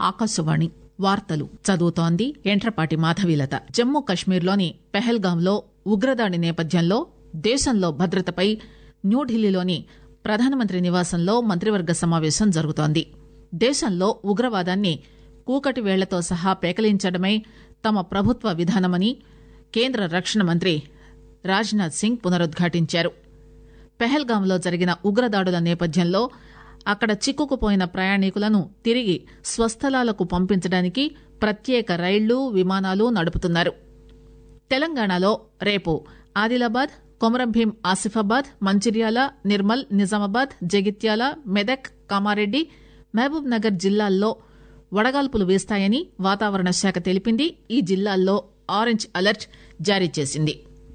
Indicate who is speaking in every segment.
Speaker 1: ఆకాశవాణి వార్తలు చదువుతోంది యంట్రపాటి మాధవీలత. జమ్మూ కశ్మీర్లోని పెహల్గాంలో ఉగ్రదాడి నేపథ్యంలో దేశంలో భద్రతపై న్యూఢిల్లీలోని ప్రధానమంత్రి నివాసంలో మంత్రివర్గ సమావేశం జరుగుతోంది. దేశంలో ఉగ్రవాదాన్ని కూకటి వేళ్లతో సహా పేకలించడమే తమ ప్రభుత్వ విధానమని కేంద్ర రక్షణ మంత్రి రాజ్నాథ్ సింగ్ పునరుద్ఘాటించారు. పెహల్గాంలో జరిగిన ఉగ్రదాడుల నేపథ్యంలో అక్కడ చిక్కుకుపోయిన ప్రయాణికులను తిరిగి స్వస్థలాలకు పంపించడానికి ప్రత్యేక రైళ్లు, విమానాలు నడుపుతున్నారు. తెలంగాణలో రేపు ఆదిలాబాద్, కొమరంభీం ఆసిఫాబాద్, మంచిర్యాల, నిర్మల్, నిజామాబాద్, జగిత్యాల, మెదక్, కామారెడ్డి, మహబూబ్ నగర్ జిల్లాల్లో వడగాల్పులు వీస్తాయని వాతావరణ శాఖ తెలిపింది. ఈ జిల్లాల్లో ఆరెంజ్ అలర్ట్ జారీ చేసింది.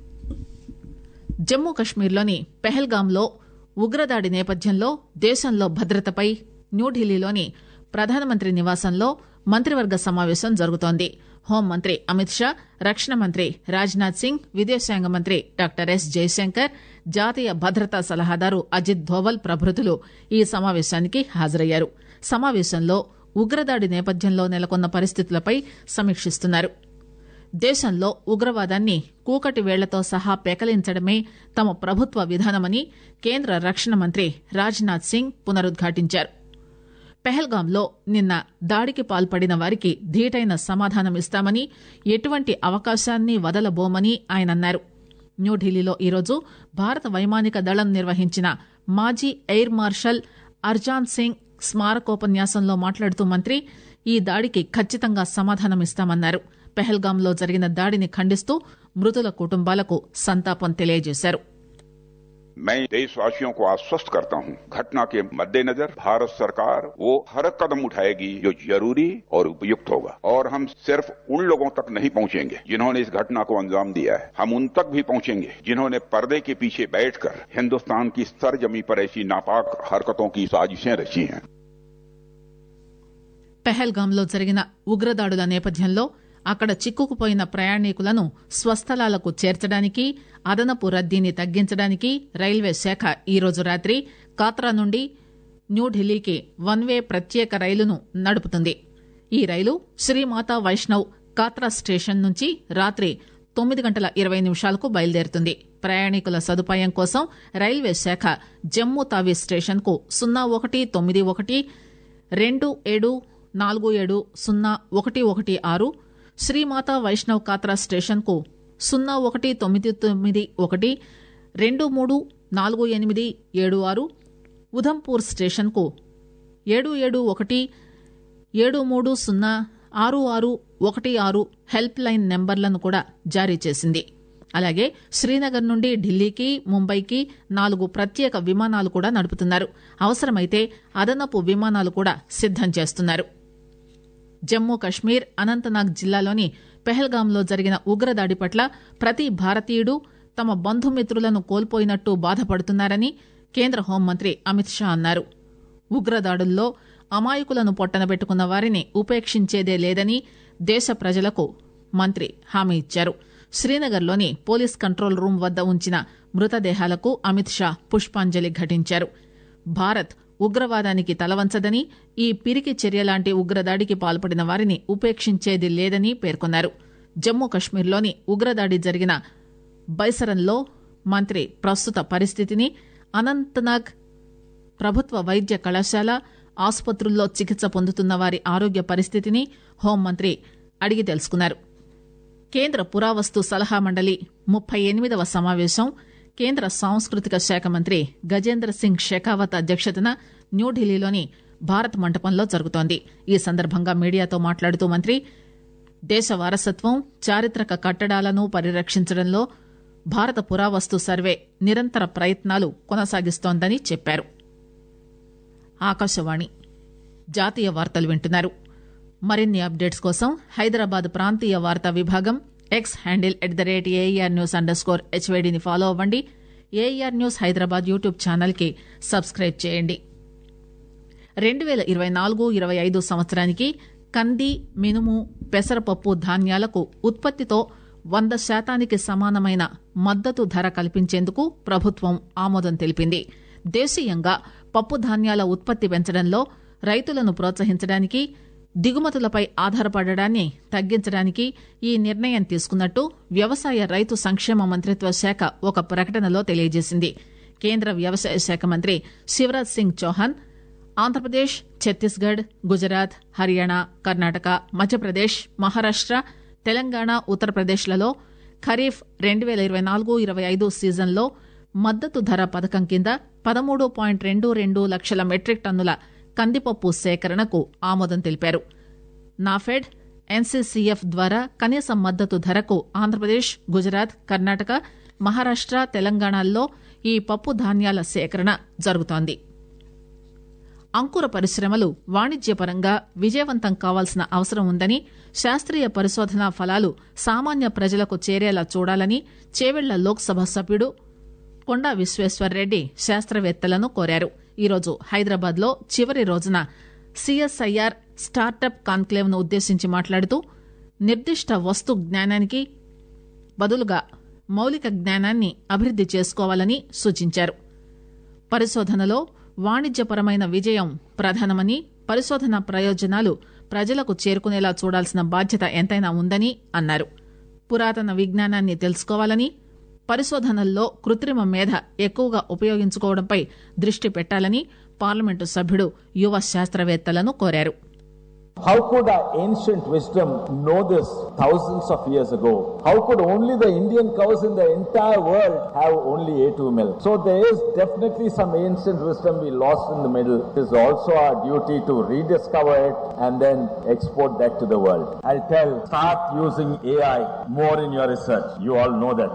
Speaker 1: జమ్మూ కశ్మీర్లోని పెహల్గాంలో ఉగ్రదాడి నేపథ్యంలో దేశంలో భద్రతపై న్యూఢిల్లీలోని ప్రధానమంత్రి నివాసంలో మంత్రివర్గ సమావేశం జరుగుతోంది. హోంమంత్రి అమిత్ షా, రక్షణ మంత్రి రాజ్నాథ్ సింగ్, విదేశాంగ మంత్రి డాక్టర్ ఎస్ జయశంకర్, జాతీయ భద్రతా సలహాదారు అజిత్ ధోవల్ ప్రభృతులు ఈ సమావేశానికి హాజరయ్యారు. సమావేశంలో ఉగ్రదాడి నేపథ్యంలో నెలకొన్న పరిస్థితులపై సమీక్షిస్తున్నారు. దేశంలో ఉగ్రవాదాన్ని కూకటి వేళ్లతో సహా పేకలించడమే తమ ప్రభుత్వ విధానమని కేంద్ర రక్షణ మంత్రి రాజ్నాథ్ సింగ్ పునరుద్ఘాటించారు. పెహల్గాంలో నిన్న దాడికి పాల్పడిన వారికి ధీటైన సమాధానమిస్తామని, ఎటువంటి అవకాశాన్ని వదలబోమని ఆయన అన్నారు. న్యూఢిల్లీలో ఈరోజు భారత వైమానిక దళం నిర్వహించిన మాజీ ఎయిర్ మార్షల్ అర్జాన్ సింగ్ స్మారకోపన్యాసంలో మాట్లాడుతూ మంత్రి ఈ దాడికి ఖచ్చితంగా సమాధానమిస్తామన్నారు. పెహల్గాంలో జరిగిన దాడిని ఖండిస్తూ మృతుల కుటుంబాలకు సంతాపం తెలియజేశారు.
Speaker 2: मैं देशवासियों को आश्वस्त करता हूं, घटना के मद्देनजर भारत सरकार वो हर कदम उठाएगी जो जरूरी और उपयुक्त होगा, और हम सिर्फ उन लोगों तक नहीं पहुंचेंगे जिन्होंने इस घटना को अंजाम दिया है, हम उन तक भी पहुंचेंगे जिन्होंने पर्दे के पीछे बैठकर हिंदुस्तान की सरजमी पर ऐसी नापाक हरकतों की साजिशें रची हैं.
Speaker 1: పెహల్గాంలో జరిగిన ఉగ్రదాడుల నేపథ్యంలో అక్కడ చిక్కుకుపోయిన ప్రయాణికులను స్వస్థలాలకు చేర్చడానికి, అదనపు రద్దీని తగ్గించడానికి రైల్వే శాఖ ఈరోజు రాత్రి కాత్రా నుండి న్యూఢిల్లీకి వన్ వే ప్రత్యేక రైలును నడుపుతుంది. ఈ రైలు శ్రీమాతా వైష్ణవ్ కాత్రా స్టేషన్ నుంచి రాత్రి 9:20 బయలుదేరుతుంది. ప్రయాణికుల సదుపాయం కోసం రైల్వే శాఖ జమ్మూ తావీ స్టేషన్ కు 0191 27470116, శ్రీమాతా వైష్ణవ్ కాత్రా స్టేషన్ కు 0191 234876, ఉధంపూర్ స్టేషన్ కు 77173066616 హెల్ప్ లైన్ నెంబర్లను కూడా జారీ చేసింది. అలాగే శ్రీనగర్ నుండి ఢిల్లీకి, ముంబైకి 4 ప్రత్యేక విమానాలు కూడా నడుపుతున్నారు. అవసరమైతే అదనపు విమానాలు కూడా సిద్దం చేస్తున్నారు. జమ్మూ కశ్మీర్ అనంతనాగ్ జిల్లాలోని పెహల్గాంలో జరిగిన ఉగ్రదాడి పట్ల ప్రతి భారతీయుడు తమ బంధుమిత్రులను కోల్పోయినట్టు బాధపడుతున్నారని కేంద్ర హోంమంత్రి అమిత్ షా అన్నారు. ఉగ్రదాడుల్లో అమాయకులను పొట్టనబెట్టుకున్న వారిని ఉపేక్షించేదే లేదని దేశ ప్రజలకు మంత్రి హామీ ఇచ్చారు. శ్రీనగర్లోని పోలీస్ కంట్రోల్ రూమ్ వద్ద ఉంచిన మృతదేహాలకు అమిత్ షా పుష్పాంజలి ఘటించారు. భారత్ ఉగ్రవాదానికి తలవంచదని, ఈ పిరికి చర్యలాంటి ఉగ్రదాడికి పాల్పడిన వారిని ఉపేక్షించేది లేదని పేర్కొన్నారు. జమ్మూ కశ్మీర్లోని ఉగ్రదాడి జరిగిన బైసరన్లో మంత్రి ప్రస్తుత పరిస్థితిని, అనంతనాగ్ ప్రభుత్వ వైద్య కళాశాల, ఆసుపత్రుల్లో చికిత్స పొందుతున్న వారి ఆరోగ్య పరిస్థితిని హోంమంత్రి అడిగి తెలుసుకున్నారు. కేంద్ర పురావస్తు సలహా మండలి 38వ సమావేశం కేంద్ర సాంస్కృతిక శాఖ మంత్రి గజేంద్ర సింగ్ షెకావత్ అధ్యక్షతన న్యూఢిల్లీలోని భారత్ మంటపంలో జరుగుతోంది. ఈ సందర్భంగా మీడియాతో మాట్లాడుతూ మంత్రి దేశ వారసత్వం, చారిత్రక కట్టడాలను పరిరక్షించడంలో భారత పురావస్తు సర్వే నిరంతర ప్రయత్నాలు కొనసాగిస్తోందని చెప్పారు. ఆకాశవాణి జాతీయ వార్తలు వింటున్నారు. మరిన్ని అప్డేట్స్ కోసం హైదరాబాద్ ప్రాంతీయ వార్తా విభాగం ఎక్స్ హ్యాండిల్ @AIR_HVDని ఫాలో అవ్వండి. AIR news Hyderabad YouTube channel కి సబ్స్క్రైబ్ చేయండి. 2024-25 సంవత్సరానికి కంది, మినుము, పెసరపప్పు ధాన్యాలకు ఉత్పత్తితో 100% సమానమైన మద్దతు ధర కల్పించేందుకు ప్రభుత్వం ఆమోదం తెలిపింది. దేశీయంగా పప్పు ధాన్యాల ఉత్పత్తి పెంచడంలో రైతులను ప్రోత్సహించడానికి దిగుమతులపై ఆధారపడడాన్ని తగ్గించడానికి ఈ నిర్ణయం తీసుకున్నట్టు వ్యవసాయ రైతు సంక్షేమ మంత్రిత్వ శాఖ ఒక ప్రకటనలో తెలియజేసింది. కేంద్ర వ్యవసాయ శాఖ మంత్రి శివరాజ్ సింగ్ చౌహాన్ ఆంధ్రప్రదేశ్, ఛత్తీస్గఢ్, గుజరాత్, హర్యానా, కర్ణాటక, మధ్యప్రదేశ్, మహారాష్ట, తెలంగాణ, ఉత్తరప్రదేశ్లలో ఖరీఫ్ 2024-25 సీజన్లో మద్దతు ధర పథకం కింద 13.22 లక్షల మెట్రిక్ టన్నుల కందిపప్పు సేకరణకు ఆమోదం తెలిపారు. నాఫెడ్, ఎన్సీసీఎఫ్ ద్వారా కనీస మద్దతు ధరకు ఆంధ్రప్రదేశ్, గుజరాత్, కర్ణాటక, మహారాష్ట, తెలంగాణల్లో ఈ పప్పు ధాన్యాల సేకరణ జరుగుతోంది. అంకుర పరిశ్రమలు వాణిజ్యపరంగా విజయవంతం కావాల్సిన అవసరం ఉందని, శాస్త్రీయ పరిశోధనా ఫలాలు సామాన్య ప్రజలకు చేరేలా చూడాలని చేవెళ్ల లోక్సభ సభ్యుడు కొండా విశ్వేశ్వర్రెడ్డి శాస్త్రవేత్తలను కోరారు. ఈరోజు హైదరాబాద్ లో చివరి రోజున సిఎస్ఐఆర్ స్టార్టప్ కాన్క్లేవ్ ను ఉద్దేశించి మాట్లాడుతూ నిర్దిష్ట వస్తు జ్ఞానానికి బదులుగా మౌలిక జ్ఞానాన్ని అభివృద్ది చేసుకోవాలని సూచించారు. పరిశోధనలో వాణిజ్యపరమైన విజయం ప్రధానమని, పరిశోధన ప్రయోజనాలు ప్రజలకు చేరుకునేలా చూడాల్సిన బాధ్యత ఎంతైనా ఉందని అన్నారు. పురాతన విజ్ఞానాన్ని తెలుసుకోవాలని, పరిశోధనల్లో కృత్రిమ మేధ ఎక్కువగా ఉపయోగించుకోవడంపై దృష్టి పెట్టాలని పార్లమెంటు సభ్యుడు యువ శాస్త్రవేత్తలను కోరారు.
Speaker 3: How could our ancient wisdom know this thousands of years ago? How could only the Indian cows in the entire world have only A2 milk? So there is definitely some ancient wisdom we lost in the middle. It is also our duty to rediscover it and then export that to the world. I'll tell, start using AI more in your research. You all know that.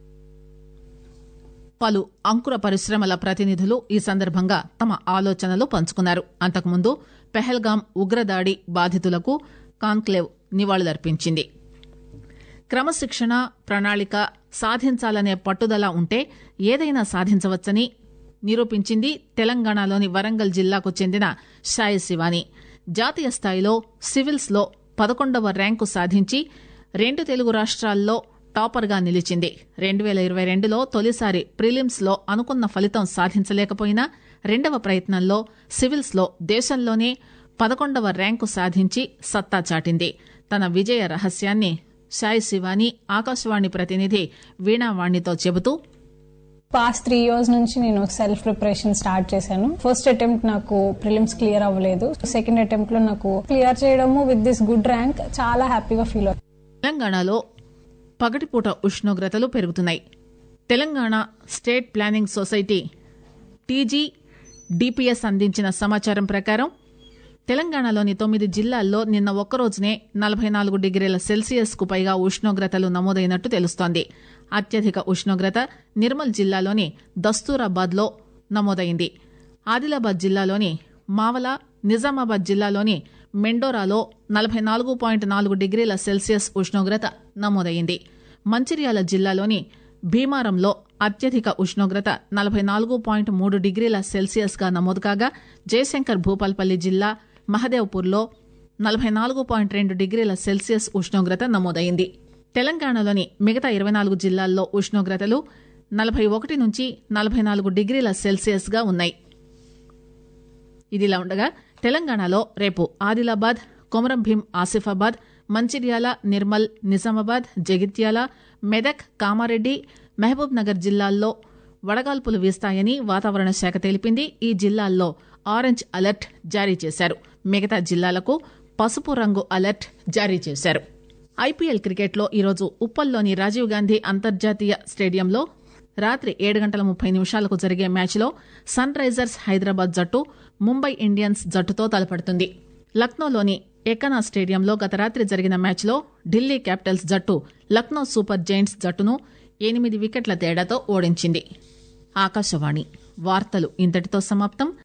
Speaker 1: పలు అంకుర పరిశ్రమల ప్రతినిధులు ఈ సందర్భంగా తమ ఆలోచనలు పంచుకున్నారు. అంతకుముందు పెహల్గాం ఉగ్రదాడి బాధితులకు కాన్క్లేవ్ నివాళులర్పించింది. క్రమశిక్షణ, ప్రణాళిక, సాధించాలనే పట్టుదల ఉంటే ఏదైనా సాధించవచ్చని నిరూపించింది తెలంగాణలోని వరంగల్ జిల్లాకు చెందిన సాయి శివాని. జాతీయ స్థాయిలో సివిల్స్ లో 11వ ర్యాంకు సాధించి 2 తెలుగు రాష్ట్రాల్లో టాపర్ గా నిలిచింది. 2022లో తొలిసారి ప్రిలిమ్స్ లో అనుకున్న ఫలితం సాధించలేకపోయినా రెండవ ప్రయత్నంలో సివిల్స్ లో దేశంలోనే 11వ ర్యాంకు సాధించి సత్తా చాటింది. తన విజయ రహస్యాన్ని సాయి శివాని ఆకాశవాణి ప్రతినిధి వీణావాణితో చెబుతూ,
Speaker 4: పాస్ట్ 3 years నుంచి నేను సెల్ఫ్ ప్రిపరేషన్ స్టార్ట్ చేశాను. ఫస్ట్ అటెంప్ట్ నాకు ప్రిలిమ్స్ క్లియర్ అవ్వలేదు. సెకండ్ అటెంప్ట్ లో నాకు క్లియర్ చేయడము విత్ దిస్ గుడ్ ర్యాంక్ చాలా హ్యాపీగా ఫీల్ అవుతుంది.
Speaker 1: తెలంగాణలో పగటిపూట ఉష్ణోగ్రతలు పెరుగుతున్నాయి. Telangana state planning society TGDPS అందించిన సమాచారం ప్రకారం తెలంగాణలోని 9 జిల్లాల్లో నిన్న ఒక్కరోజునే 44 డిగ్రీల సెల్సియస్ కు పైగా ఉష్ణోగ్రతలు నమోదైనట్టు తెలుస్తోంది. అత్యధిక ఉష్ణోగ్రత నిర్మల్ జిల్లాలోని దస్తూరాబాద్ లో నమోదైంది. ఆదిలాబాద్ జిల్లాలోని మావల, నిజామాబాద్ జిల్లాలోని మెండోరాలో 44.4 డిగ్రీల సెల్సియస్ ఉష్ణోగ్రత నమోదైంది. మంచిర్యాల జిల్లాలోని భీమారంలో అత్యధిక ఉష్ణోగ్రత 44.3 డిగ్రీల సెల్సియస్ గా నమోదు కాగా, జయశంకర్ భూపాల్పల్లి జిల్లా మహదేవ్పూర్లో 44.2 డిగ్రీల సెల్సియస్ ఉష్ణోగ్రత నమోదైంది. తెలంగాణలోని మిగతా 24 జిల్లాల్లో ఉష్ణోగ్రతలు 41 నుంచి 44 డిగ్రీల సెల్సియస్ గా ఉన్నాయి. ఇదిలా ఉండగా తెలంగాణలో రేపు ఆదిలాబాద్, కొమరంభీం ఆసిఫాబాద్, మంచిర్యాల, నిర్మల్, నిజామాబాద్, జగిత్యాల, మెదక్, కామారెడ్డి, మహబూబ్ నగర్ జిల్లాల్లో వడగాల్పులు వీస్తాయని వాతావరణ శాఖ తెలిపింది. ఈ జిల్లాల్లో ఆరెంజ్ అలర్ట్ జారీ చేశారు. మిగతా జిల్లాలకు పసుపు రంగు అలర్ట్ జారీ చేశారు. ఐపీఎల్ క్రికెట్లో ఈరోజు ఉప్పల్లోని రాజీవ్ గాంధీ అంతర్జాతీయ స్టేడియంలో రాత్రి 7:30 జరిగే మ్యాచ్లో సన్ రైజర్స్ హైదరాబాద్ జట్టు ముంబై ఇండియన్స్ జట్టుతో తలపడుతుంది. లక్నోలోని ఎకనా స్టేడియంలో గత రాత్రి జరిగిన మ్యాచ్లో ఢిల్లీ క్యాపిటల్స్ జట్టు లక్నో సూపర్ జైంట్స్ జట్టును 8 వికెట్ల తేడాతో ఓడించింది. ఆకాశవాణి వార్తలు ఇంతటితో సమాప్తం.